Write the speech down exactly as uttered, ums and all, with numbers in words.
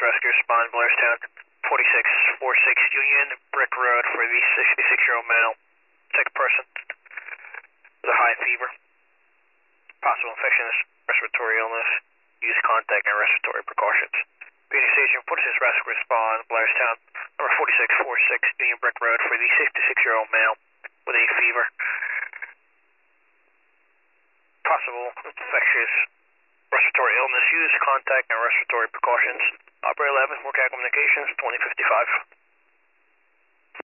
Rescue Respond, Blairstown, forty-six forty-six Union Brick Road for the sixty-six-year-old male. Sick person with a high fever. Possible infectious respiratory illness. Use contact and respiratory precautions. Union Station, forty-six Rescue Respond, Blairstown, number forty-six forty-six Union Brick Road for the sixty-six-year-old male with a fever. Possible infectious respiratory illness. Use contact and respiratory precautions. Operator eleven, Workout Communications, twenty fifty-five.